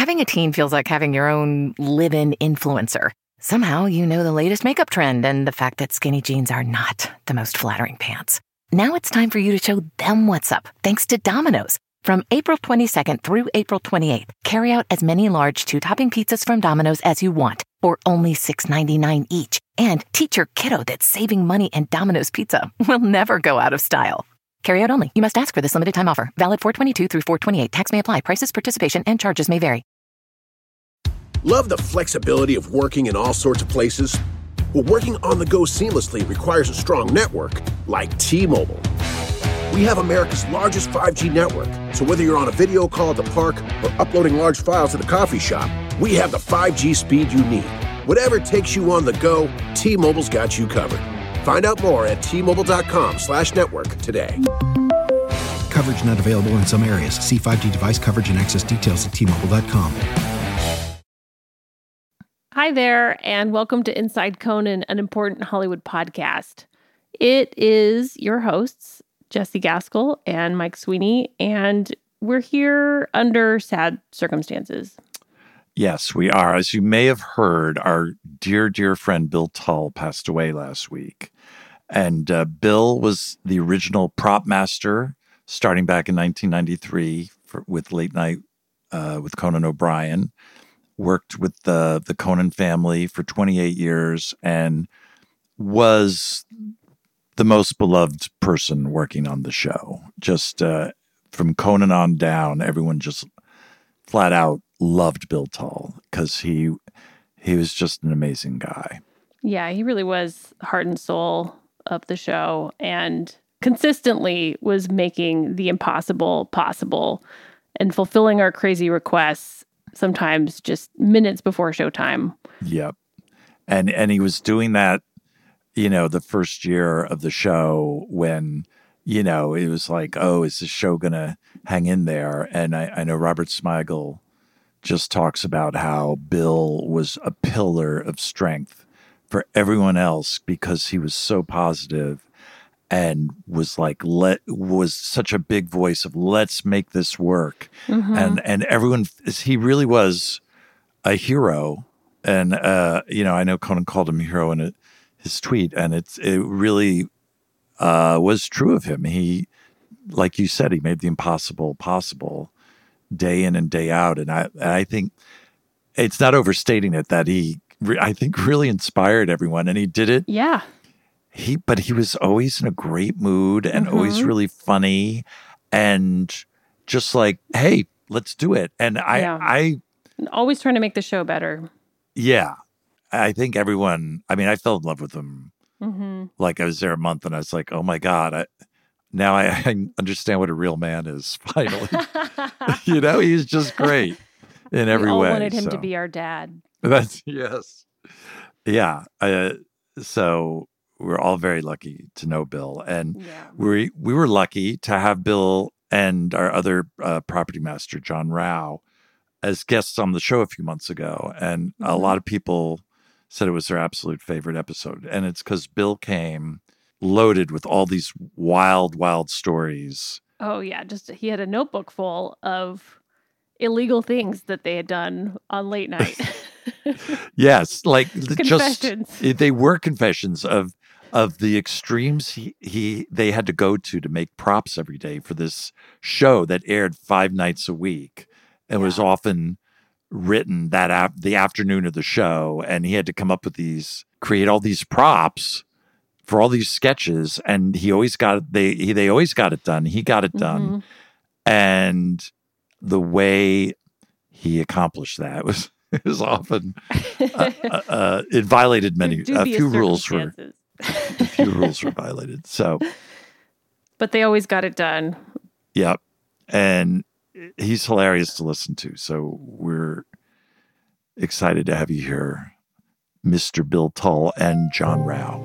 Having a teen feels like having your own live-in influencer. Somehow you know the latest makeup trend and the fact that skinny jeans are not the most flattering pants. Now it's time for you to show them what's up, thanks to Domino's. From April 22nd through April 28th, carry out as many large 2-topping pizzas from Domino's as you want for only $6.99 each. And teach your kiddo that saving money and Domino's Pizza will never go out of style. Carry out only. You must ask for this limited time offer. Valid 4/22 through 4/28. Tax may apply. Prices, participation, and charges may vary. Love the flexibility of working in all sorts of places? Well, working on the go seamlessly requires a strong network like T-Mobile. We have America's largest 5G network, so whether you're on a video call at the park or uploading large files at the coffee shop, we have the 5G speed you need. Whatever takes you on the go, T-Mobile's got you covered. Find out more at T-Mobile.com/network today. Coverage not available in some areas. See 5G device coverage and access details at T-Mobile.com. Hi there, and welcome to Inside Conan, an important Hollywood podcast. It is your hosts, Jesse Gaskell and Mike Sweeney, and we're here under sad circumstances. Yes, we are. As you may have heard, our dear, dear friend Bill Tull passed away last week. And Bill was the original prop master starting back in 1993 with Late Night with Conan O'Brien. Worked with the Conan family for 28 years and was the most beloved person working on the show. Just from Conan on down, everyone just flat out loved Bill Tull because he was just an amazing guy. Yeah, he really was heart and soul of the show and consistently was making the impossible possible and fulfilling our crazy requests, sometimes just minutes before showtime. Yep. And he was doing that, the first year of the show when, it was like, oh, is this show going to hang in there? And I know Robert Smigel just talks about how Bill was a pillar of strength for everyone else because he was so positive and was like, was such a big voice of let's make this work. Mm-hmm. And everyone, he really was a hero. And, I know Conan called him a hero in his tweet, and it really was true of him. He, like you said, he made the impossible possible day in and day out. And I think it's not overstating it that I think really inspired everyone, and he did it. Yeah. But he was always in a great mood and always really funny and just like, hey, let's do it. And I always trying to make the show better. Yeah. I think everyone, I fell in love with him. Mm-hmm. Like I was there a month and I was like, oh my God, now I understand what a real man is finally. He's just great in every way. We all wanted him to be our dad. Yes. Yeah. So we're all very lucky to know Bill. And we were lucky to have Bill and our other property master, John Rao, as guests on the show a few months ago. And a lot of people said it was their absolute favorite episode. And it's because Bill came loaded with all these wild, wild stories. Oh, yeah. Just he had a notebook full of illegal things that they had done on late night. Yes. Like confessions. They were confessions of the extremes they had to go to make props every day for this show that aired 5 nights a week and was often written the afternoon of the show, and he had to come up with create all these props for all these sketches, and he always got they always got it done. He got it done, and the way he accomplished that was often it violated a few rules were violated. So, but they always got it done. Yep, and he's hilarious to listen to. So we're excited to have you here, Mr. Bill Tull and John Rao.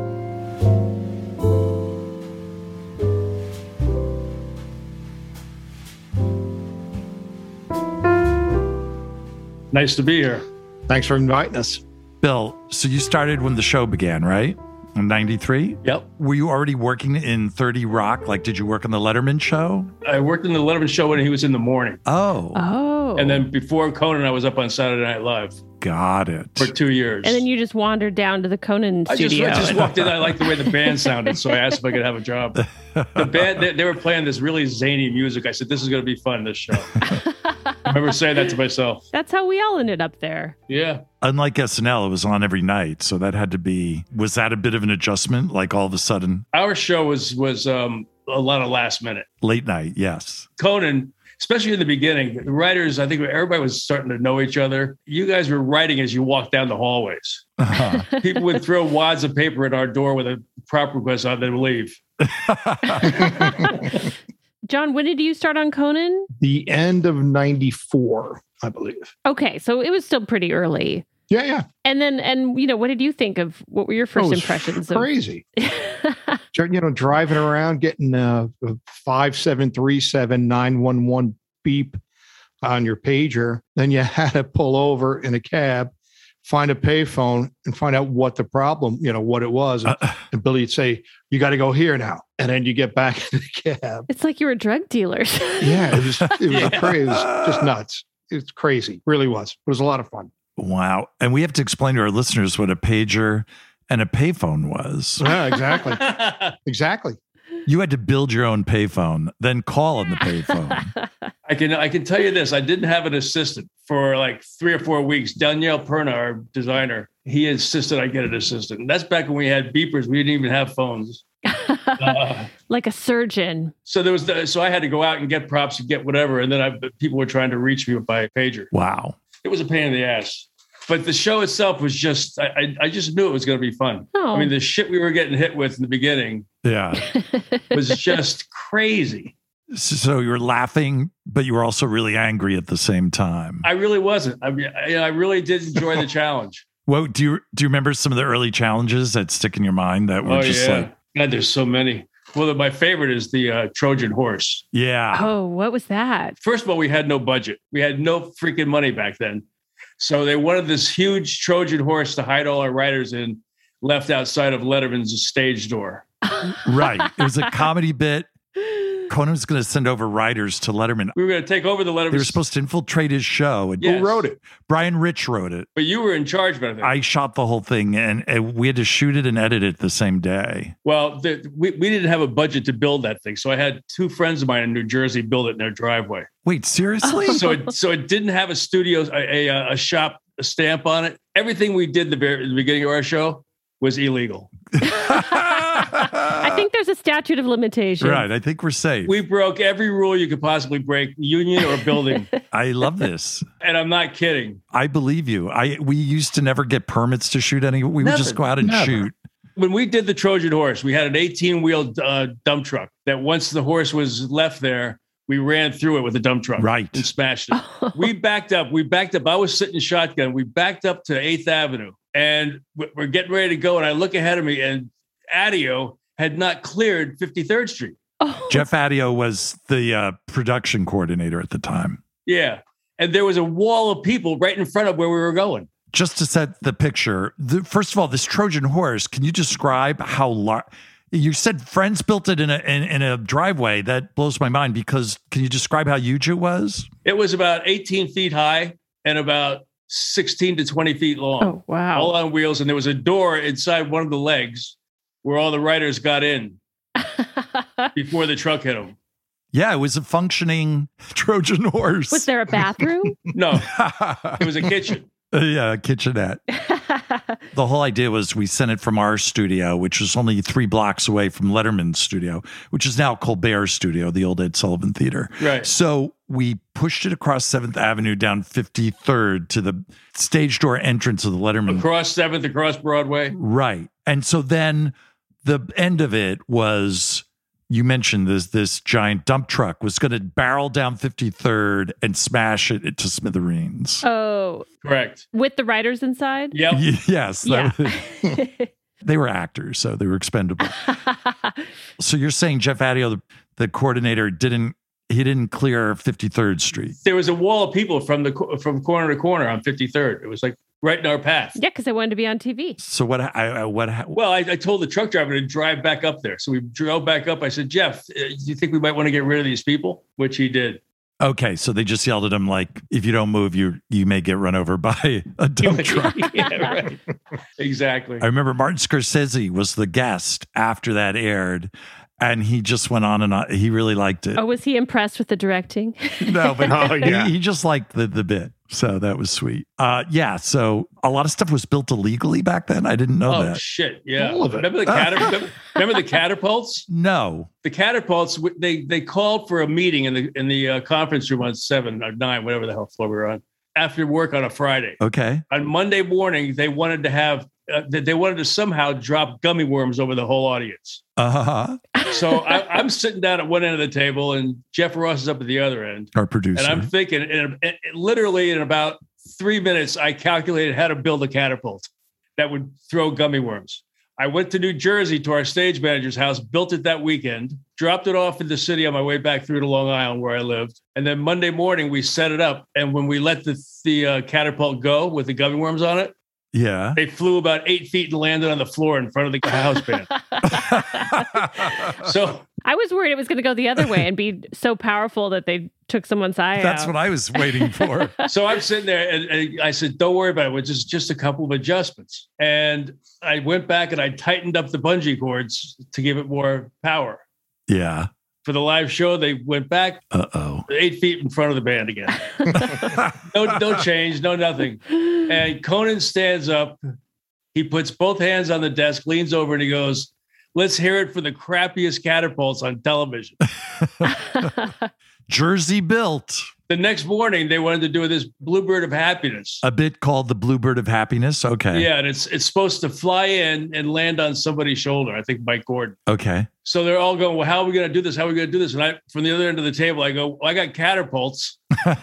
Nice to be here. Thanks for inviting us. Bill, so you started when the show began, right? In 93? Yep. Were you already working in 30 Rock? Like, did you work on the Letterman show? I worked in the Letterman show when he was in the morning. Oh. And then before Conan, I was up on Saturday Night Live. Got it. For 2 years. And then you just wandered down to the Conan studio. I just walked in. I liked the way the band sounded, so I asked if I could have a job. The band, they were playing this really zany music. I said, this is going to be fun, this show. I remember saying that to myself. That's how we all ended up there. Yeah. Unlike SNL, it was on every night. So that had to be, was that a bit of an adjustment? Like all of a sudden? Our show was a lot of last minute. Late night, yes. Conan, especially in the beginning, the writers, I think everybody was starting to know each other. You guys were writing as you walked down the hallways. Uh-huh. People would throw wads of paper at our door with a prop request on, then leave. John, when did you start on Conan? The end of 94, I believe. Okay, so it was still pretty early. Yeah. And what did you think of, what were your first impressions of? Crazy. Driving around, getting a 5737 911 beep on your pager. Then you had to pull over in a cab, find a payphone, and find out what the problem, what it was. And Billy would say, you got to go here now. And then you get back in the cab. It's like you were drug dealers. Yeah, it was crazy. It was just nuts. It's crazy. Really was. It was a lot of fun. Wow. And we have to explain to our listeners what a pager and a payphone was. Yeah, exactly. Exactly. You had to build your own payphone, then call on the payphone. I can tell you this. I didn't have an assistant for like 3 or 4 weeks. Danielle Perna, our designer, he insisted I get an assistant. And that's back when we had beepers. We didn't even have phones. Like a surgeon. So so I had to go out and get props and get whatever. And then people were trying to reach me by pager. Wow. It was a pain in the ass. But the show itself was just, I just knew it was going to be fun. Oh. I mean, the shit we were getting hit with in the beginning was just crazy. So you were laughing, but you were also really angry at the same time. I really wasn't. I mean, I really did enjoy the challenge. Well, do you remember some of the early challenges that stick in your mind that were God, there's so many. Well, my favorite is the Trojan horse. Yeah. Oh, what was that? First of all, we had no budget. We had no freaking money back then. So they wanted this huge Trojan horse to hide all our writers in, left outside of Letterman's stage door. Right. It was a comedy bit. Conan was going to send over writers to Letterman. We were going to take over the Letterman. They were supposed to infiltrate his show. And Yes. Who wrote it? Brian Rich wrote it. But you were in charge of it. I shot the whole thing, and we had to shoot it and edit it the same day. Well, we didn't have a budget to build that thing. So I had 2 friends of mine in New Jersey build it in their driveway. Wait, seriously? So it didn't have a studio, a shop stamp on it. Everything we did at the beginning of our show was illegal. I think there's a statute of limitations. Right. I think we're safe. We broke every rule you could possibly break, union or building. I love this. And I'm not kidding. I believe you. We used to never get permits to shoot any. We would just go out and shoot. When we did the Trojan horse, we had an 18-wheel dump truck that once the horse was left there, we ran through it with a dump truck. Right. And smashed it. We backed up. I was sitting shotgun. We backed up to 8th Avenue. And we're getting ready to go. And I look ahead of me, and Adio had not cleared 53rd Street. Oh. Jeff Adio was the production coordinator at the time. Yeah. And there was a wall of people right in front of where we were going. Just to set the picture, first of all, this Trojan horse, can you describe how large? You said friends built it in a driveway. That blows my mind, because can you describe how huge it was? It was about 18 feet high and about 16 to 20 feet long. Oh, wow. All on wheels. And there was a door inside one of the legs where all the writers got in before the truck hit them. Yeah, it was a functioning Trojan horse. Was there a bathroom? No, it was a kitchen. Yeah, a kitchenette. The whole idea was we sent it from our studio, which was only 3 blocks away from Letterman's studio, which is now Colbert's studio, the old Ed Sullivan Theater. Right. So we pushed it across 7th Avenue down 53rd to the stage door entrance of the Letterman. Across 7th, across Broadway. Right. And so then the end of it was, you mentioned this giant dump truck was going to barrel down 53rd and smash it to smithereens. Oh. Correct. With the writers inside? Yep. Yes. Yeah. They were actors, so they were expendable. So you're saying Jeff Adio, the coordinator, didn't clear 53rd Street? There was a wall of people from corner to corner on 53rd. It was like right in our path. Yeah, because I wanted to be on TV. So Well, I told the truck driver to drive back up there. So we drove back up. I said, Jeff, do you think we might want to get rid of these people? Which he did. Okay, so they just yelled at him like, if you don't move, you may get run over by a dump truck. Yeah, right. Exactly. I remember Martin Scorsese was the guest after that aired, and he just went on and on. He really liked it. Oh, was he impressed with the directing? No, but yeah. he just liked the bit. So that was sweet. Yeah, so a lot of stuff was built illegally back then. I didn't know that. Shit, yeah. All of it. Remember the catapults? No. The catapults, they called for a meeting in the conference room on 7 or 9, whatever the hell floor we were on, after work on a Friday. Okay. On Monday morning, they wanted to have they wanted to somehow drop gummy worms over the whole audience. Uh-huh. So I'm sitting down at one end of the table, and Jeff Ross is up at the other end. Our producer. And I'm thinking, literally in about 3 minutes, I calculated how to build a catapult that would throw gummy worms. I went to New Jersey to our stage manager's house, built it that weekend, dropped it off in the city on my way back through to Long Island where I lived. And then Monday morning, we set it up. And when we let the catapult go with the gummy worms on it, yeah, they flew about 8 feet and landed on the floor in front of the house band. So I was worried it was going to go the other way and be so powerful that they took someone's eye out. That's what I was waiting for. So I'm sitting there and I said, don't worry about it. It's just a couple of adjustments. And I went back and I tightened up the bungee cords to give it more power. Yeah. For the live show, they went back 8 feet in front of the band again. No change, no nothing. And Conan stands up. He puts both hands on the desk, leans over, and he goes, let's hear it for the crappiest catapults on television. Jersey built. The next morning, they wanted to do this Bluebird of Happiness. A bit called the Bluebird of Happiness. Okay. Yeah, and it's supposed to fly in and land on somebody's shoulder. I think Mike Gordon. Okay. So they're all going, well, how are we going to do this? How are we going to do this? And I, from the other end of the table, I go, well, I got catapults.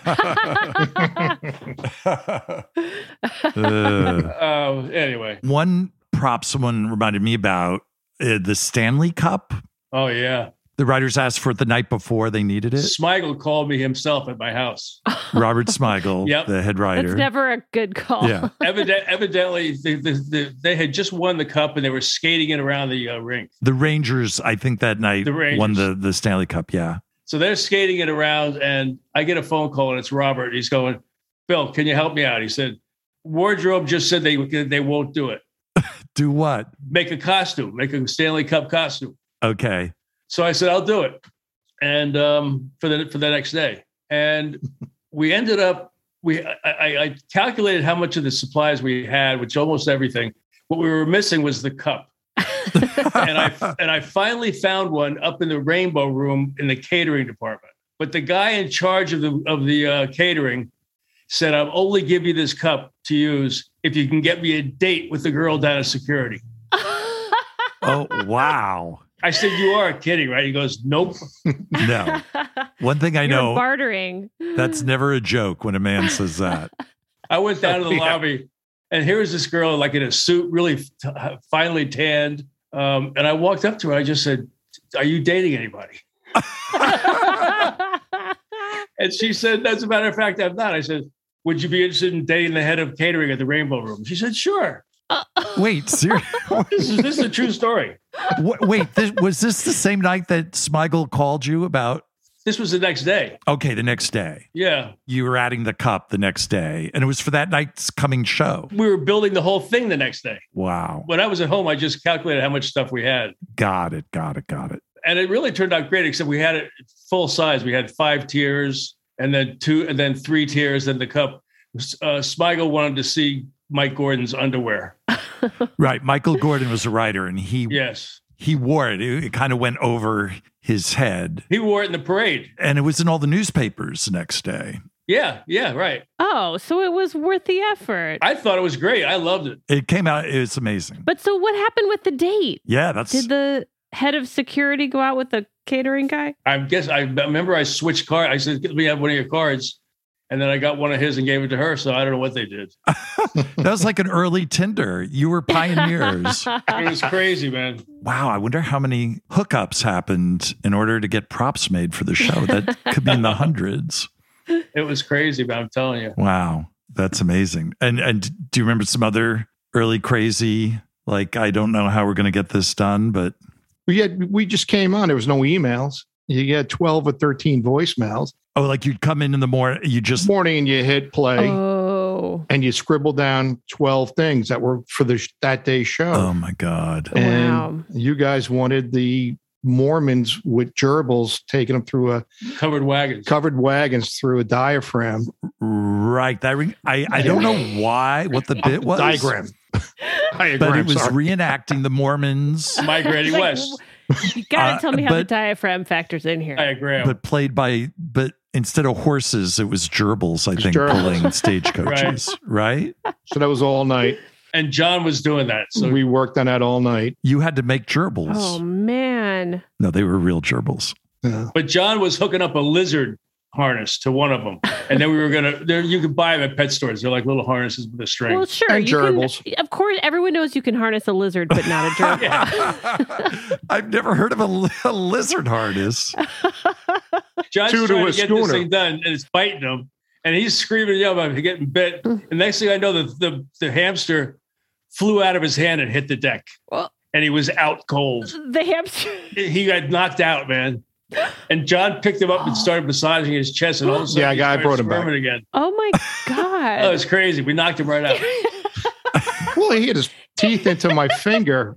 Anyway. One prop someone reminded me about, the Stanley Cup. Oh, yeah. The writers asked for it the night before they needed it. Smigel called me himself at my house. Robert Smigel, Yep. the head writer. That's never a good call. Yeah. Evidently, they had just won the cup and they were skating it around the rink. The Rangers, I think that night, won the Stanley Cup. Yeah. So they're skating it around, and I get a phone call, and it's Robert. He's going, Bill, can you help me out? He said, Wardrobe just said they won't do it. Do what? Make a costume, make a Stanley Cup costume. Okay. So I said, I'll do it. And for the next day. And we ended up, I calculated how much of the supplies we had, which almost everything. What we were missing was the cup. and I finally found one up in the Rainbow Room in the catering department. But the guy in charge of the catering said, I'll only give you this cup to use if you can get me a date with the girl down at security. Oh, wow. I said, you are kidding, right? He goes, nope. No. One thing I know, bartering. That's never a joke when a man says that. I went down to the lobby, and here's this girl like in a suit, really finely tanned. And I walked up to her. I just said, are you dating anybody? And she said, as a matter of fact, I'm not. I said, would you be interested in dating the head of catering at the Rainbow Room? She said, sure. Wait, seriously? This is a true story. Wait, was this the same night that Smigel called you about? This was the next day. Okay, the next day. Yeah. You were adding the cup the next day, and it was for that night's coming show. We were building the whole thing the next day. Wow. When I was at home, I just calculated how much stuff we had. Got it. And it really turned out great, except we had it full size. We had 5 tiers, and then 2, and then 3 tiers, then the cup. Smigel wanted to see Mike Gordon's underwear. Right. Michael Gordon was a writer, and he wore it. It kind of went over his head. He wore it in the parade. And it was in all the newspapers the next day. Yeah, right. Oh, so it was worth the effort. I thought it was great. I loved it. It came out, it was amazing. But so what happened with the date? Yeah, Did the head of security go out with the catering guy? I remember I switched cards. I said, let me have one of your cards. And then I got one of his and gave it to her. So I don't know what they did. That was like an early Tinder. You were pioneers. It was crazy, man. Wow. I wonder how many hookups happened in order to get props made for the show. That could be in the hundreds. It was crazy, but I'm telling you. Wow. That's amazing. And do you remember some other early crazy, like, I don't know how we're going to get this done, but... We just came on. There was no emails. You get 12 or 13 voicemails. Oh, like you'd come in the morning, morning and you hit play. Oh. And you scribble down 12 things that were for that day's show. Oh my God. And Wow. you guys wanted the Mormons with gerbils taking them through Covered wagons through a diaphragm. Right. I don't know what the bit was. Diagram. But it was reenacting the Mormons. Migrating west. You got to tell me how the diaphragm factors in here. Diagram. But instead of horses, it was gerbils, I think, pulling stagecoaches. Right? So that was all night. And John was doing that. So we worked on that all night. You had to make gerbils. Oh, man. No, they were real gerbils. Yeah. But John was hooking up a lizard harness to one of them. And then we were you could buy them at pet stores. They're like little harnesses with a string. Well, sure. And gerbils. Of course, everyone knows you can harness a lizard, but not a gerbil. I've never heard of a lizard harness. John's Two to trying a to get schooner. this thing done, and it's biting him. And he's screaming, about getting bit. And next thing I know, the hamster flew out of his hand and hit the deck. Well, and he was out cold. the hamster. He got knocked out, man. And John picked him up and started massaging his chest. And all of a sudden, Yeah, guy brought him back again. Oh, my God. Oh, it's crazy. We knocked him right out. Well, he hit his teeth into my finger.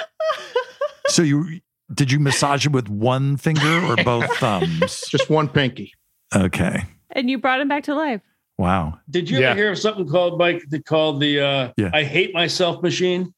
So did you massage him with one finger or both thumbs? Just one pinky. Okay. And you brought him back to life. Wow. Did you ever hear of something called, Mike, called the I Hate Myself machine?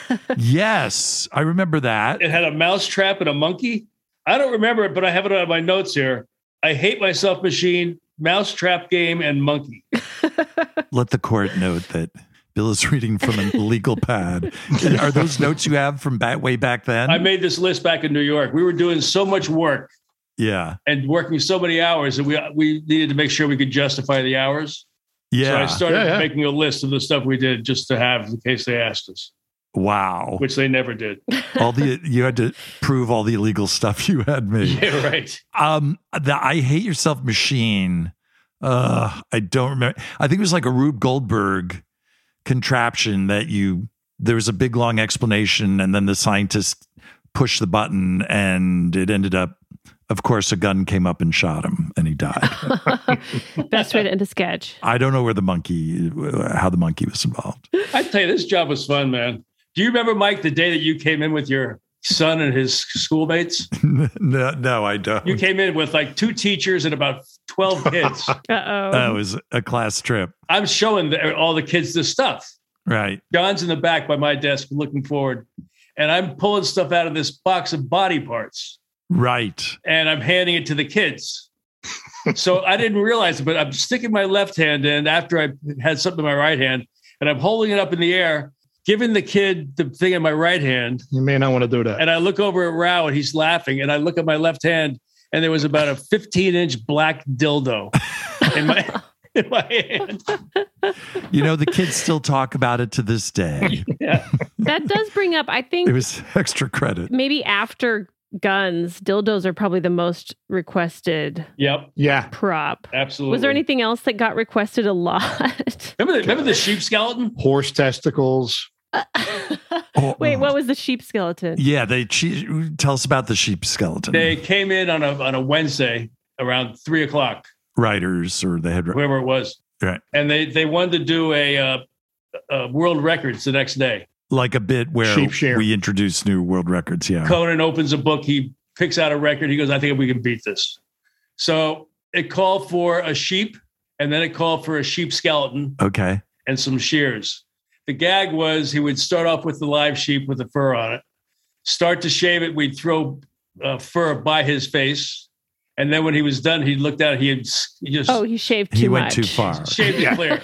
Yes, I remember that. It had a mouse trap and a monkey. I don't remember it, but I have it on my notes here. I Hate Myself machine, mouse trap game, and monkey. Let the court note that Bill is reading from a legal pad. Are those notes you have from way back then? I made this list back in New York. We were doing so much work. Yeah. And working so many hours that we needed to make sure we could justify the hours. Yeah. So I started making a list of the stuff we did just to have in case they asked us. Wow. Which they never did. You had to prove all the illegal stuff you had made. Yeah, right. The I Hate Yourself machine. I don't remember. I think it was like a Rube Goldberg contraption that there was a big long explanation and then the scientist pushed the button and it ended up, of course, a gun came up and shot him and he died. Best way to end a sketch. I don't know how the monkey was involved. I tell you, this job was fun, man. Do you remember, Mike, the day that you came in with your son and his schoolmates? No, I don't. You came in with like 2 teachers and about 12 kids. Uh-oh. That was a class trip. I'm showing all the kids this stuff. Right. John's in the back by my desk looking forward. And I'm pulling stuff out of this box of body parts. Right. And I'm handing it to the kids. So I didn't realize it, but I'm sticking my left hand in after I had something in my right hand. And I'm holding it up in the air, giving the kid the thing in my right hand. You may not want to do that. And I look over at Rao and he's laughing. And I look at my left hand and there was about a 15-inch black dildo in my hand. The kids still talk about it to this day. Yeah. That does bring up, I think, It was extra credit. maybe after guns, dildos are probably the most requested Yep. Yeah. prop. Absolutely. Was there anything else that got requested a lot? Remember the sheep skeleton? Horse testicles. Wait, what was the sheep skeleton? Yeah, tell us about the sheep skeleton. They came in on a Wednesday around 3:00. Writers, or they had Whoever it was. Right. And they wanted to do a world records the next day. Like a bit where Sheep shear. we introduce new world records. Yeah. Conan opens a book. He picks out a record. He goes, I think we can beat this. So it called for a sheep, and then it called for a sheep skeleton Okay. and some shears. The gag was he would start off with the live sheep with the fur on it, start to shave it. We'd throw fur by his face. And then when he was done, he looked out. He just He shaved too much. He went too far. shaved it clear.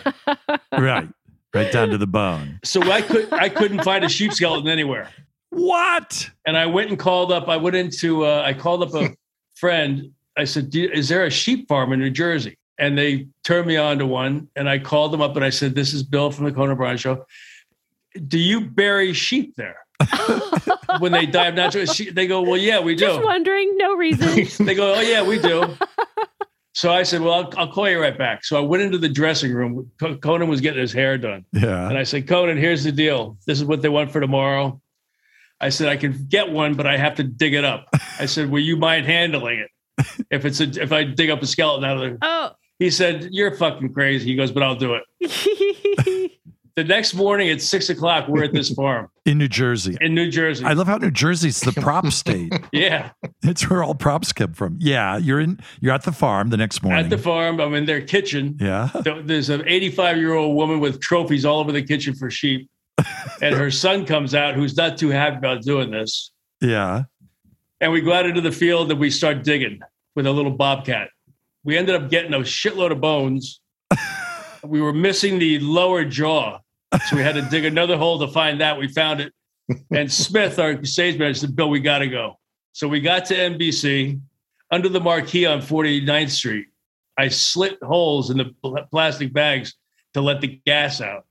Right down to the bone. So I couldn't find a sheep skeleton anywhere. What? And I went and called up. I called up a friend. I said, is there a sheep farm in New Jersey? And they turned me on to one. And I called them up and I said, this is Bill from the Conan O'Brien Show. Do you bury sheep there? When they die of natural, they go, well, yeah, we do. Just wondering, no reason. They go, oh, yeah, we do. So I said, well, I'll call you right back. So I went into the dressing room. Conan was getting his hair done. Yeah. And I said, Conan, here's the deal. This is what they want for tomorrow. I said, I can get one, but I have to dig it up. I said, will you mind handling it? If I dig up a skeleton out of there. Oh. He said, you're fucking crazy. He goes, but I'll do it. The next morning at 6:00, we're at this farm. In New Jersey. I love how New Jersey's the prop state. Yeah. It's where all props come from. Yeah. You're at the farm the next morning. At the farm, I'm in their kitchen. Yeah. There's an 85-year-old woman with trophies all over the kitchen for sheep. And her son comes out, who's not too happy about doing this. Yeah. And we go out into the field and we start digging with a little bobcat. We ended up getting a shitload of bones. We were missing the lower jaw. So we had to dig another hole to find that. We found it. And Smith, our stage manager, said, Bill, we got to go. So we got to NBC under the marquee on 49th Street. I slit holes in the plastic bags to let the gas out.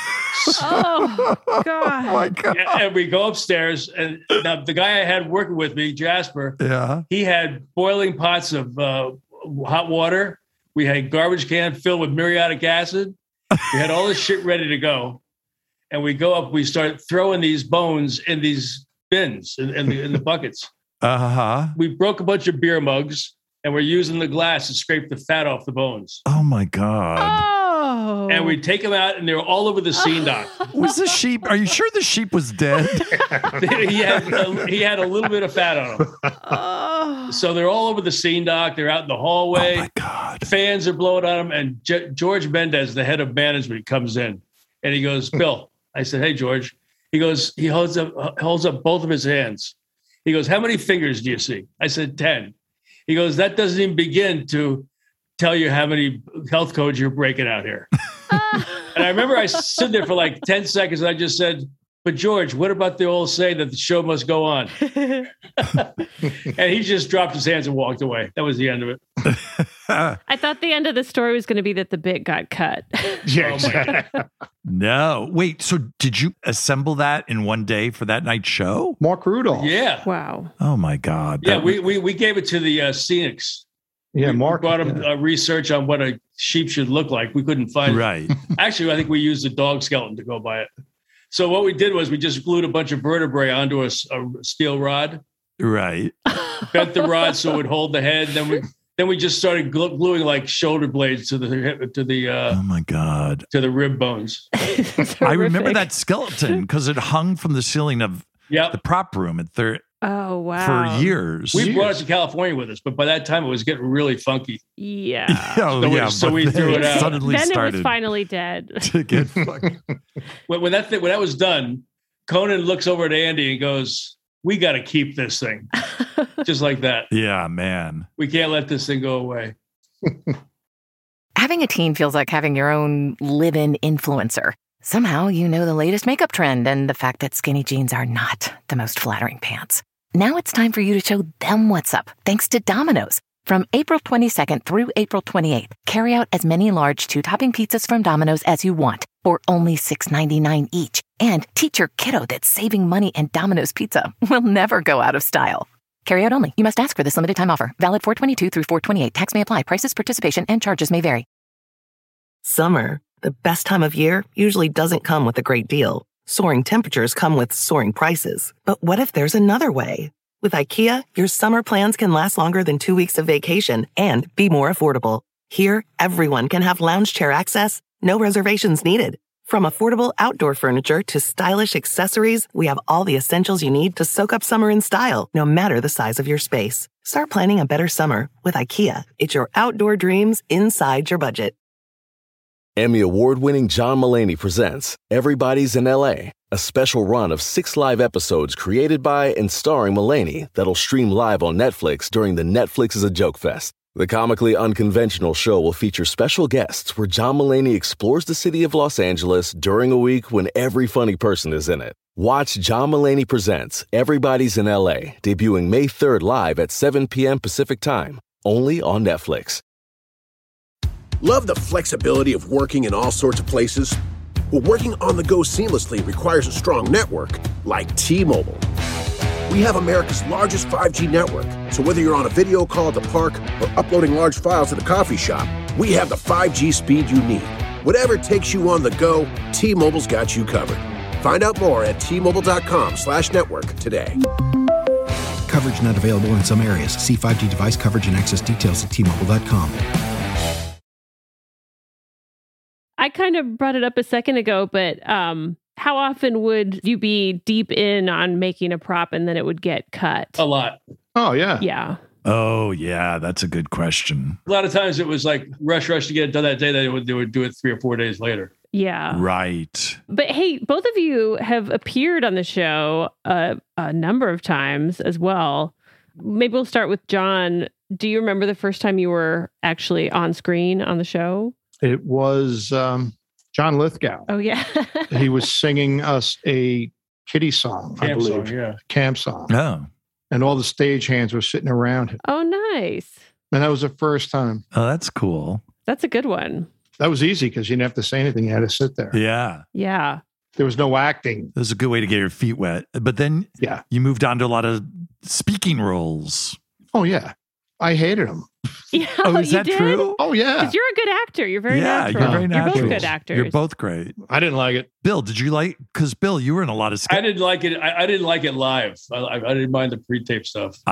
Oh, God. Oh, my God. And we go upstairs. And now the guy I had working with me, Jasper, he had boiling pots of hot water. We had a garbage can filled with muriatic acid. We had all this shit ready to go. And we go up, we start throwing these bones in these bins, in the buckets. Uh-huh. We broke a bunch of beer mugs, and we're using the glass to scrape the fat off the bones. Oh, my God. Oh. And we take them out, and they're all over the scene dock. Was the sheep, are you sure the sheep was dead? he had a little bit of fat on him. Oh. So they're all over the scene dock. They're out in the hallway. Oh, my God. Fans are blowing on them. And George Mendez, the head of management, comes in. And he goes, Bill. I said, hey, George. He goes, he holds up both of his hands. He goes, how many fingers do you see? I said, 10. He goes, that doesn't even begin to tell you how many health codes you're breaking out here. And I remember I stood there for like 10 seconds. And I just said, but George, what about the old saying that the show must go on? And he just dropped his hands and walked away. That was the end of it. I thought the end of the story was going to be that the bit got cut. Yeah. No. Wait, so did you assemble that in one day for that night's show? Mark Rudolph. Yeah. Wow. Oh, my God. Yeah, we gave it to the Scenics. Yeah, Mark brought him research on what a sheep should look like. We couldn't find it. Right. Actually, I think we used a dog skeleton to go by it. So what we did was we just glued a bunch of vertebrae onto a steel rod. Right. Bent the rod so it would hold the head. Then we just started gluing like shoulder blades to the oh my God, to the rib bones. I remember that skeleton because it hung from the ceiling of the prop room at Oh, wow. for years. We brought it to California with us, but by that time it was getting really funky. Yeah. So we threw it out. Suddenly Then started it was finally dead. to get fucked. When that was done, Conan looks over at Andy and goes, we got to keep this thing. Just like that. Yeah, man. We can't let this thing go away. Having a teen feels like having your own live-in influencer. Somehow you know the latest makeup trend and the fact that skinny jeans are not the most flattering pants. Now it's time for you to show them what's up, thanks to Domino's. From April 22nd through April 28th, carry out as many large 2-topping pizzas from Domino's as you want for only $6.99 each. And teach your kiddo that saving money and Domino's Pizza will never go out of style. Carry out only. You must ask for this limited time offer. Valid 4/22 through 4/28. Tax may apply. Prices, participation, and charges may vary. Summer, the best time of year, usually doesn't come with a great deal. Soaring temperatures come with soaring prices. But what if there's another way? With IKEA, your summer plans can last longer than 2 weeks of vacation and be more affordable. Here, everyone can have lounge chair access, no reservations needed. From affordable outdoor furniture to stylish accessories, we have all the essentials you need to soak up summer in style, no matter the size of your space. Start planning a better summer with IKEA. It's your outdoor dreams inside your budget. Emmy award-winning John Mulaney presents Everybody's in L.A., a special run of 6 live episodes created by and starring Mulaney that'll stream live on Netflix during the Netflix is a Joke Fest. The comically unconventional show will feature special guests where John Mulaney explores the city of Los Angeles during a week when every funny person is in it. Watch John Mulaney Presents Everybody's in L.A., debuting May 3rd live at 7 p.m. Pacific Time, only on Netflix. Love the flexibility of working in all sorts of places? Well, working on the go seamlessly requires a strong network like T-Mobile. We have America's largest 5G network, so whether you're on a video call at the park or uploading large files at the coffee shop, we have the 5G speed you need. Whatever takes you on the go, T-Mobile's got you covered. Find out more at T-Mobile.com/network today. Coverage not available in some areas. See 5G device coverage and access details at T-Mobile.com. I kind of brought it up a second ago, but how often would you be deep in on making a prop and then it would get cut? A lot. Oh, yeah. Yeah. Oh, yeah. That's a good question. A lot of times it was like rush to get it done that day. They would do it 3 or 4 days later. Yeah. Right. But hey, both of you have appeared on the show a number of times as well. Maybe we'll start with John. Do you remember the first time you were actually on screen on the show? It was John Lithgow. Oh, yeah. He was singing us a kiddie song, I Camp believe. song, yeah. Camp song. Oh. And all the stagehands were sitting around him. Oh, nice. And that was the first time. Oh, that's cool. That's a good one. That was easy because you didn't have to say anything. You had to sit there. Yeah. Yeah. There was no acting. It was a good way to get your feet wet. But then Yeah. you moved on to a lot of speaking roles. Oh, yeah. I hated him. Yeah. Oh, is you that did? true? Oh, yeah. Because you're a good actor. You're very Yeah, natural. you're very natural. You're both good actors. You're both great. I didn't like it. Bill, did you like, because Bill, you were in a lot of I didn't like it. I didn't like it live. I didn't mind the pre-tape stuff. Oh,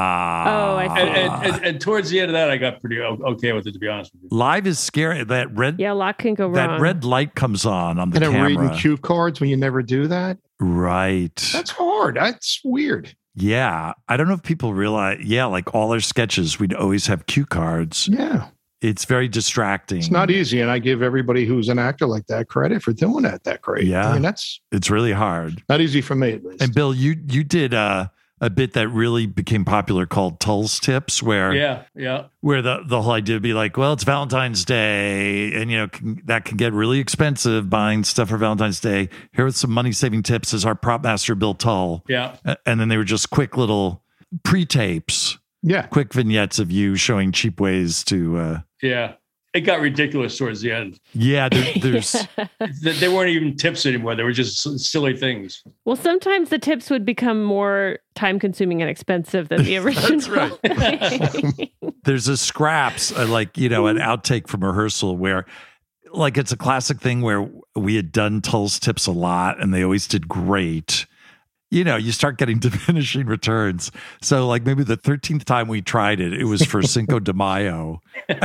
I see. And towards the end of that, I got pretty okay with it, to be honest with you. Live is scary. That red, Yeah, a lot can go that wrong. red light comes on the And then camera. reading cue cards when you never do that. Right. That's hard. That's weird. Yeah. I don't know if people realize, like all our sketches, we'd always have cue cards. Yeah. It's very distracting. It's not easy. And I give everybody who's an actor like that credit for doing that great. Yeah. I mean, that's It's really hard. not easy for me, at least. And Bill, you did a bit that really became popular called Tull's Tips, where Yeah. where the whole idea would be like, well, it's Valentine's Day, and that can get really expensive buying stuff for Valentine's Day. Here are some money saving tips as our prop master Bill Tull. Yeah. And then they were just quick little pre-tapes, yeah. quick vignettes of you showing cheap ways to. Yeah. It got ridiculous towards the end. Yeah, there's They weren't even tips anymore. They were just silly things. Well, sometimes the tips would become more time-consuming and expensive than the original. That's right. There's a scraps, an outtake from rehearsal where, like, it's a classic thing where we had done Tull's Tips a lot, and they always did great. You start getting diminishing returns. So, like, maybe the 13th time we tried it, it was for Cinco de Mayo.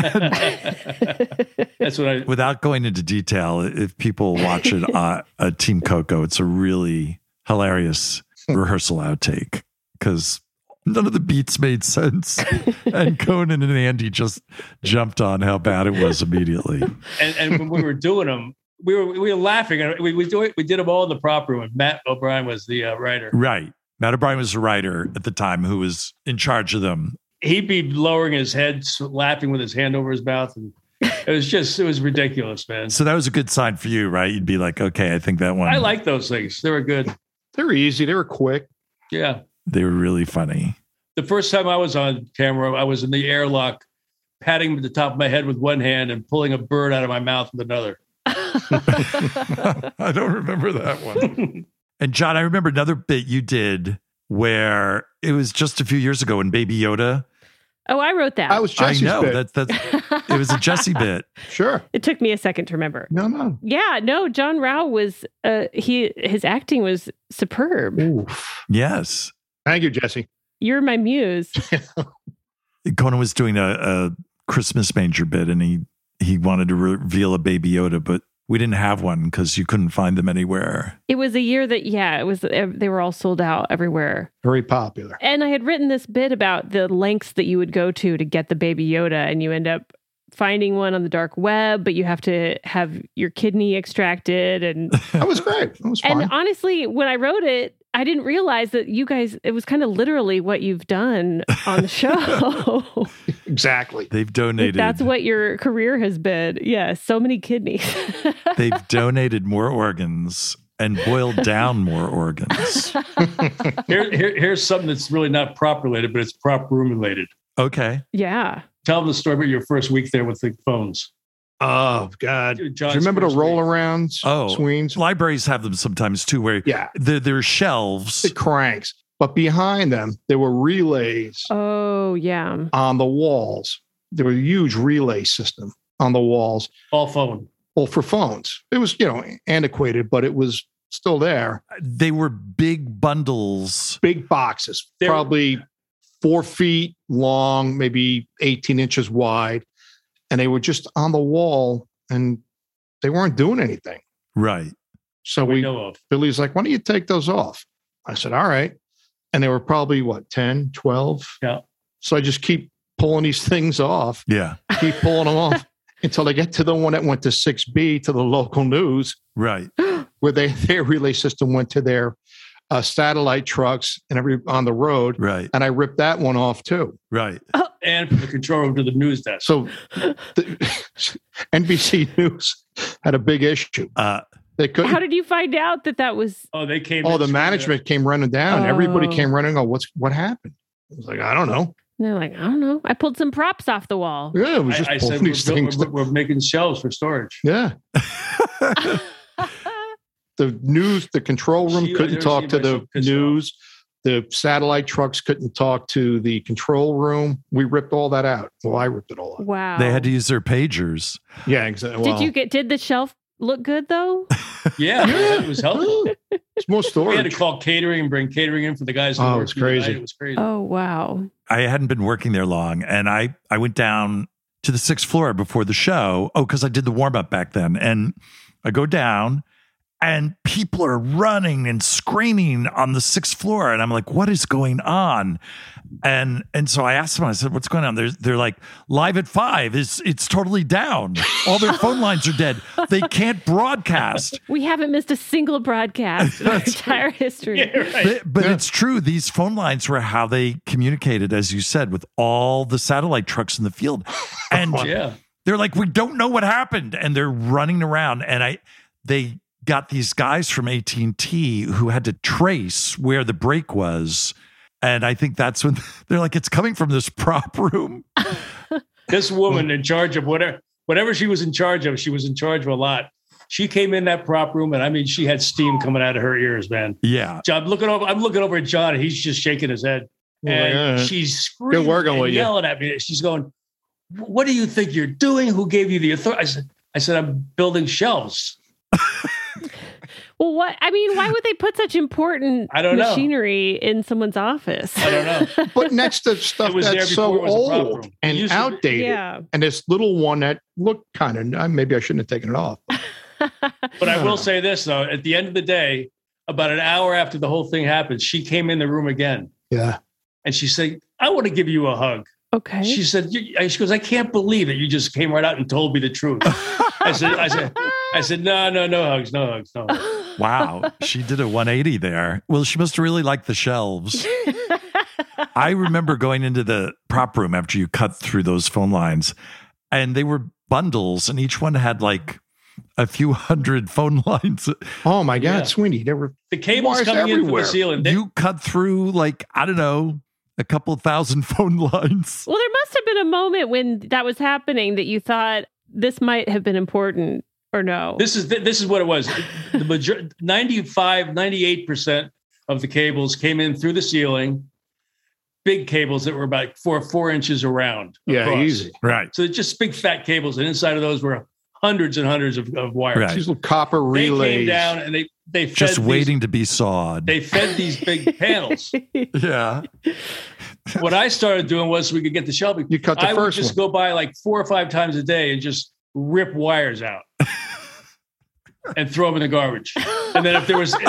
That's what Without going into detail, if people watch it at Team Coco, it's a really hilarious rehearsal outtake because none of the beats made sense. And Conan and Andy just jumped on how bad it was immediately. And when we were doing them, we were laughing. We did them all in the prop room. And Matt O'Brien was the writer. Right. Matt O'Brien was the writer at the time who was in charge of them. He'd be lowering his head, laughing with his hand over his mouth. And it was ridiculous, man. So that was a good sign for you, right? You'd be like, okay, I think that one. I like those things. They were good. They were easy. They were quick. Yeah. They were really funny. The first time I was on camera, I was in the airlock, patting the top of my head with one hand and pulling a bird out of my mouth with another. I don't remember that one. And John, I remember another bit you did where it was just a few years ago in Baby Yoda. Oh, I wrote that. I was Jesse's I know bit. that's it was a Jesse bit. Sure. It took me a second to remember. No. Yeah, no, John Rao was his acting was superb. Oof. Yes. Thank you, Jesse. You're my muse. Conan was doing a Christmas manger bit, and he wanted to reveal a Baby Yoda, but we didn't have one because you couldn't find them anywhere. It was a year that, they were all sold out everywhere. Very popular. And I had written this bit about the lengths that you would go to get the Baby Yoda, and you end up finding one on the dark web, but you have to have your kidney extracted. And that was great. That was fun. And honestly, when I wrote it, I didn't realize that you guys, it was kind of literally what you've done on the show. Exactly. They've donated. That's what your career has been. Yeah, so many kidneys. They've donated more organs and boiled down more organs. Here's something that's really not prop related, but it's prop room related. Okay. Yeah. Tell them the story about your first week there with the phones. Oh, God. Do you John's remember the first roll week. arounds? Oh, swings? libraries have them sometimes too, where there are shelves. The cranks. But behind them, there were relays. Oh, yeah. On the walls. There was a huge relay system on the walls. All phone. Well, for phones. It was, antiquated, but it was still there. They were big bundles. Big boxes, probably 4 feet long, maybe 18 inches wide. And they were just on the wall and they weren't doing anything. Right. So Billy's like, why don't you take those off? I said, all right. And they were probably 10, 12. Yeah. So I just keep pulling these things off. Yeah. Keep pulling them off until I get to the one that went to 6B, to the local news. Right. Where their relay system went to their satellite trucks and on the road. Right. And I ripped that one off too. Right. And from the control room to the news desk. So NBC News had a big issue. They couldn't. How did you find out that was? Oh, they came. Oh, the management came running down. Everybody came running. Oh, what happened? I was like, I don't know. And they're like, I don't know. I pulled some props off the wall. Yeah, it was just pulling these things. We're making shelves for storage. Yeah. The news, the control room couldn't talk to the news. The satellite trucks couldn't talk to the control room. We ripped all that out. Well, I ripped it all out. Wow. They had to use their pagers. Yeah, exactly. Well, did the shelf look good though? Yeah, it was helpful. It's more storage. We had to call catering and bring catering in for the guys. Oh, it was crazy. It was crazy. Oh, wow. I hadn't been working there long, and I went down to the 6th floor before the show. Oh, because I did the warm-up back then. And I go down, and people are running and screaming on the 6th floor. And I'm like, what is going on? And so I asked them, I said, what's going on? They're like, Live at 5 it's totally down. All their phone lines are dead. They can't broadcast. We haven't missed a single broadcast in our entire history. Yeah, right. But it's true. These phone lines were how they communicated, as you said, with all the satellite trucks in the field. And they're like, we don't know what happened. And they're running around. And they got these guys from AT&T who had to trace where the break was. And I think that's when they're like, it's coming from this prop room. This woman in charge of whatever she was in charge of, she was in charge of a lot. She came in that prop room, and I mean, she had steam coming out of her ears, man. Yeah. I'm looking over at John, and he's just shaking his head. And she's screaming and yelling at me. She's going, what do you think you're doing? Who gave you the authority? I said, I'm building shelves. Well, why would they put such important machinery in someone's office? I don't know. But next to stuff that's so old and outdated. Yeah. And this little one that looked kind of, maybe I shouldn't have taken it off. But I will say this, though. At the end of the day, about an hour after the whole thing happened, she came in the room again. Yeah. And she said, I want to give you a hug. Okay. She said, she goes, I can't believe that you just came right out and told me the truth. I said, no hugs, no hugs, no hugs. Wow. She did a 180 there. Well, she must really like the shelves. I remember going into the prop room after you cut through those phone lines, and they were bundles, and each one had like a few hundred phone lines. Oh my God, Sweeney. There were the cables coming in from the ceiling. You cut through like, I don't know, a couple thousand phone lines. Well, there must have been a moment when that was happening that you thought this might have been important. Or no? This is what it was. The 98% of the cables came in through the ceiling. Big cables that were about four inches around. Yeah, across. Easy. Right. So just big fat cables, and inside of those were hundreds and hundreds of wires. Right. These little copper relays. They came down and they fed just waiting to be sawed. They fed these big panels. Yeah. What I started doing was we could get the shelving. You cut the I first would just one. go by like 4 or 5 times a day and just rip wires out. And throw them in the garbage. And then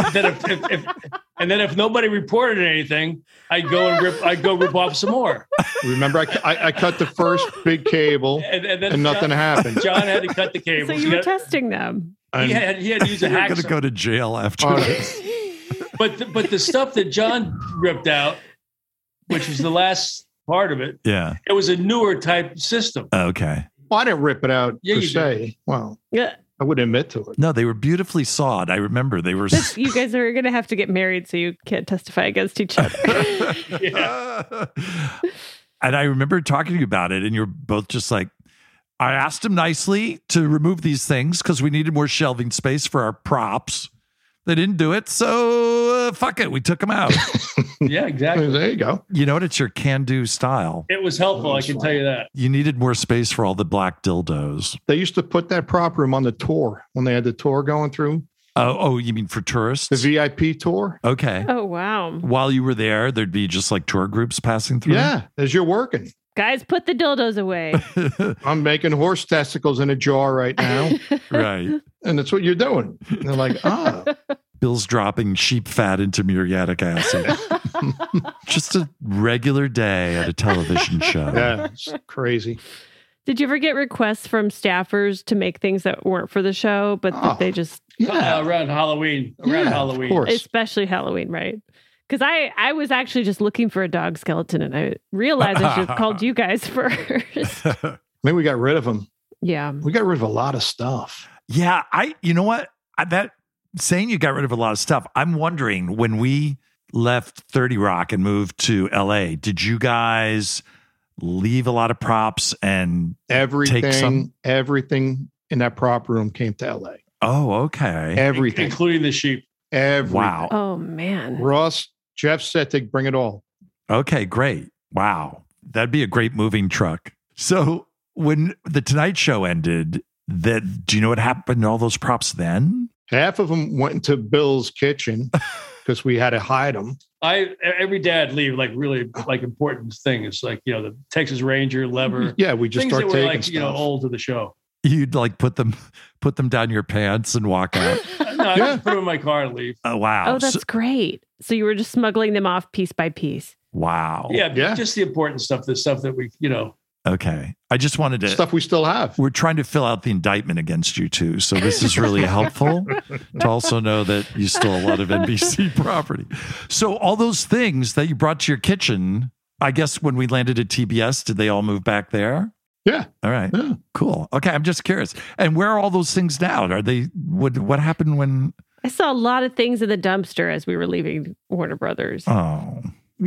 if nobody reported anything, I'd go rip off some more. Remember, I cut the first big cable, and nothing happened. John had to cut the cables. So you were testing them. He had to use a hacksaw. You're going to go to jail after this. But the stuff that John ripped out, which was the last part of it, it was a newer type system. Okay. Well, I didn't rip it out per you se. did. Well, yeah. I wouldn't admit to it. No, they were beautifully sawed. I remember they were. You guys are going to have to get married so you can't testify against each other. And I remember talking to you about it, and you're both just like, I asked him nicely to remove these things because we needed more shelving space for our props. They didn't do it, so fuck it. We took them out. Yeah, exactly. There you go. You know what? It's your can-do style. It was helpful, I can tell you that. You needed more space for all the black dildos. They used to put that prop room on the tour when they had the tour going through. Oh, you mean for tourists? The VIP tour. Okay. Oh, wow. While you were there, there'd be just like tour groups passing through? Yeah, as you're working. Guys, put the dildos away. I'm making horse testicles in a jar right now. Right. And that's what you're doing. And they're like, Bill's dropping sheep fat into muriatic acid. Just a regular day at a television show. Yeah, it's crazy. Did you ever get requests from staffers to make things that weren't for the show, but that they just... Around Halloween. Of course. Especially Halloween, right? Because I was actually just looking for a dog skeleton, and I realized I should have called you guys first. Maybe we got rid of them. Yeah. We got rid of a lot of stuff. Yeah, you know what? That saying you got rid of a lot of stuff, I'm wondering, when we left 30 Rock and moved to LA, did you guys leave a lot of props and take some? Everything in that prop room came to LA. Oh, okay. Everything. Including the sheep. Everything. Wow. Oh, man. Ross, Jeff said to bring it all. Okay, great. Wow. That'd be a great moving truck. So when the Tonight Show ended, do you know what happened to all those props then? Half of them went into Bill's kitchen because we had to hide them. Every day I'd leave like really like important things, like, the Texas Ranger lever. Yeah, we just things start that were taking like, stuff. old to the show. You'd like put them down your pants and walk out. No, I just put them in my car and leave. Oh, wow. Oh, that's great. So you were just smuggling them off piece by piece. Wow. Yeah, just the important stuff, the stuff that we, Okay. I just wanted to... Stuff we still have. We're trying to fill out the indictment against you two. So this is really helpful to also know that you stole a lot of NBC property. So all those things that you brought to your kitchen, I guess when we landed at TBS, did they all move back there? Yeah. All right. Yeah. Cool. Okay. I'm just curious. And where are all those things now? Are they, what happened when? I saw a lot of things in the dumpster as we were leaving Warner Brothers. Oh.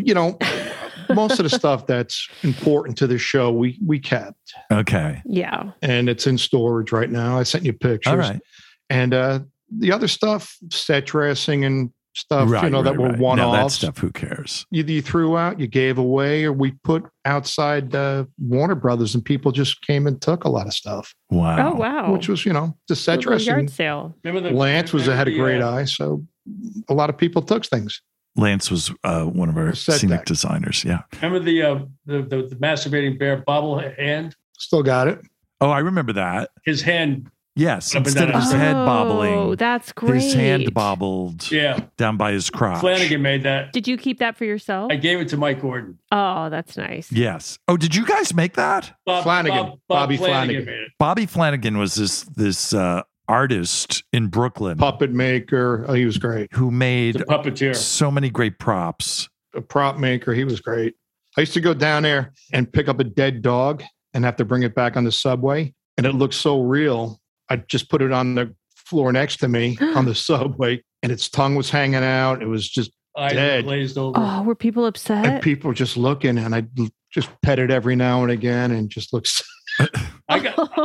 Most of the stuff that's important to the show, we kept. Okay. Yeah. And it's in storage right now. I sent you pictures. All right. And the other stuff, set dressing and stuff, that were one-offs. No, that stuff, who cares? You threw out, you gave away, or we put outside Warner Brothers, and people just came and took a lot of stuff. Wow. Oh, wow. Which was, the set dressing. Yard sale. Lance had a great eye, so a lot of people took things. Lance was one of our scenic designers. Yeah. Remember the masturbating bear bobble hand? Still got it. Oh, I remember that. His hand. Yes. Instead of his head bobbling. Oh, that's great. His hand bobbled down by his crotch. Flanagan made that. Did you keep that for yourself? I gave it to Mike Gordon. Oh, that's nice. Yes. Oh, did you guys make that? Bobby Flanagan. made it. Bobby Flanagan was this artist in Brooklyn. Puppet maker. Oh, he was great. Who made The puppeteer. so many great props. A prop maker. He was great. I used to go down there and pick up a dead dog and have to bring it back on the subway. And it looked so real. I just put it on the floor next to me on the subway, and its tongue was hanging out. It was just dead. Glazed over. Oh, were people upset? And people were just looking, and I just pet it every now and again, and just looks. I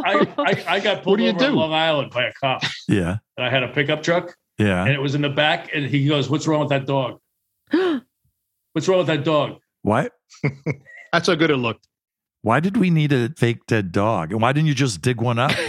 got pulled over on Long Island by a cop. Yeah. And I had a pickup truck. Yeah. And it was in the back, and he goes, "What's wrong with that dog? What's wrong with that dog?" What? That's how good it looked. Why did we need a fake dead dog? And why didn't you just dig one up?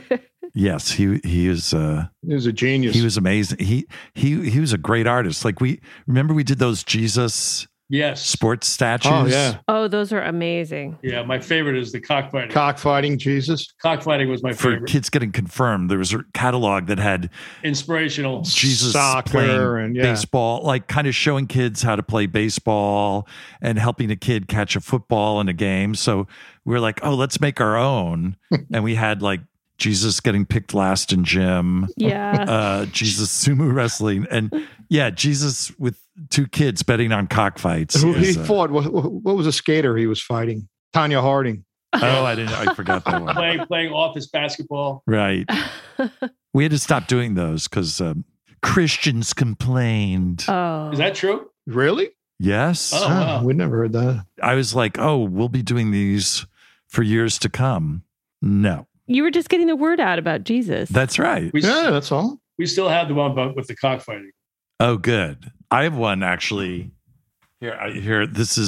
Yes, he was a genius. He was amazing. He was a great artist. Like we did those Jesus sports statues. Oh yeah. Oh, those are amazing. Yeah, my favorite is the cockfighting. Cockfighting Jesus. Cockfighting was my favorite. For kids getting confirmed, there was a catalog that had inspirational Jesus soccer playing and baseball, like kind of showing kids how to play baseball and helping a kid catch a football in a game. So we were like, oh, let's make our own. And we had like Jesus getting picked last in gym. Yeah. Jesus sumo wrestling. And Jesus with two kids betting on cockfights. He fought. What was a skater he was fighting? Tanya Harding. Oh, I forgot that one. Playing office basketball. Right. We had to stop doing those because Christians complained. Oh. Is that true? Really? Yes. Oh, wow. We never heard that. I was like, oh, we'll be doing these for years to come. No. You were just getting the word out about Jesus. That's right. That's all. We still have the one with the cockfighting. Oh, good. I have one actually. Here,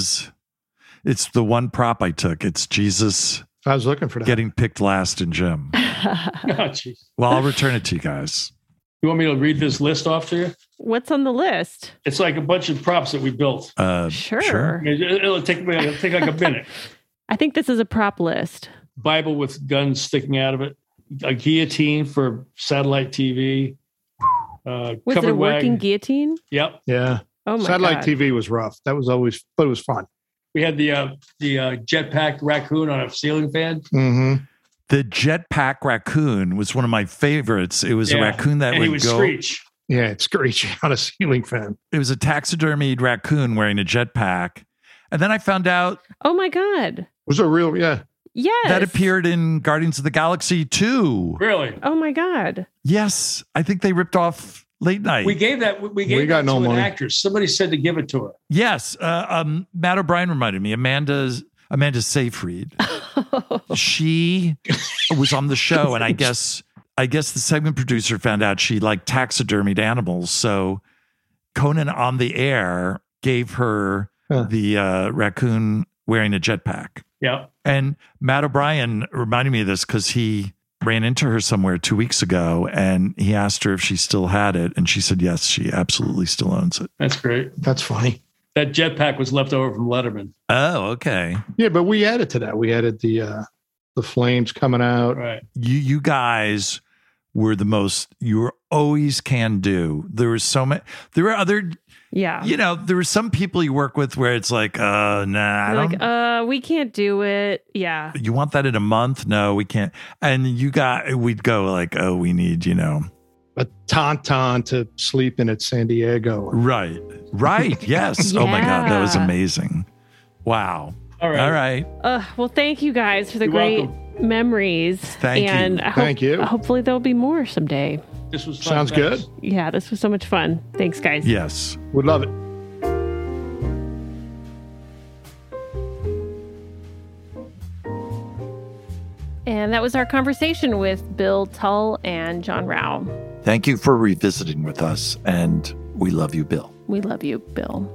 it's the one prop I took. It's Jesus. I was looking for that. Getting picked last in gym. Oh, jeez. Well, I'll return it to you guys. You want me to read this list off to you? What's on the list? It's like a bunch of props that we built. Sure. It'll take like a minute. I think this is a prop list. Bible with guns sticking out of it. A guillotine for satellite TV. Was it a working guillotine? Yep. Yeah. Oh my Satellite God. TV was rough. That was always, but it was fun. We had the jetpack raccoon on a ceiling fan. Mm-hmm. The jetpack raccoon was one of my favorites. It was a raccoon that and would he would go. screech. Yeah, it's screeching on a ceiling fan. It was a taxidermied raccoon wearing a jetpack. And then I found out Oh my God. Was it real? Yeah. Yes. that appeared in Guardians of the Galaxy 2. Really? Oh my God. Yes, I think they ripped off Late Night. We gave that. We gave got that no to money. an actress. Somebody said to give it to her. Yes, Matt O'Brien reminded me. Amanda Seyfried. She was on the show, and I guess the segment producer found out she liked taxidermied animals. So Conan on the Air gave her the raccoon wearing a jetpack. Yeah. And Matt O'Brien reminded me of this because he ran into her somewhere 2 weeks ago, and he asked her if she still had it, and she said yes, she absolutely still owns it. That's great. That's funny. That jetpack was left over from Letterman. Oh, okay. Yeah, but we added to that. We added the flames coming out. Right. You guys were the most. You were always can do. There was so many. There were other. Yeah. There were some people you work with where it's like, nah, I don't. Like, we can't do it. Yeah. You want that in a month? No, we can't. And we'd go like, oh, we need, A tauntaun to sleep in at San Diego. Right. Yes. Oh my God, that was Yeah. amazing. Wow. All right. Well, thank you guys for the You're great welcome. memories. Thank you. and Thank you. Hopefully there'll be more someday. This was fun. Sounds Thanks. good. Yeah, this was so much fun. Thanks, guys. Yes. Would love it. And that was our conversation with Bill Tull and John Rao. Thank you for revisiting with us, and we love you, Bill. We love you, Bill.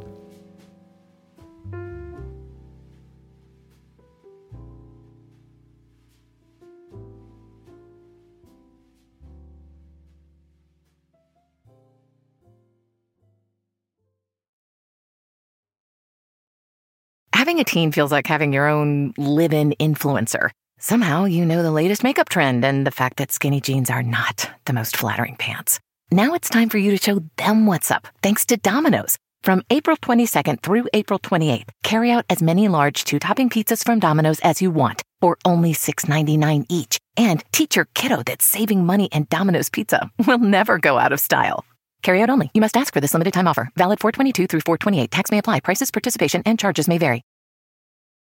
Having a teen feels like having your own live-in influencer. Somehow you know the latest makeup trend and the fact that skinny jeans are not the most flattering pants. Now it's time for you to show them what's up, thanks to Domino's. From April 22nd through April 28th, carry out as many large 2-topping pizzas from Domino's as you want for only $6.99 each. And teach your kiddo that saving money and Domino's pizza will never go out of style. Carry out only. You must ask for this limited time offer. Valid 4/22 through 4/28. Tax may apply. Prices, participation, and charges may vary.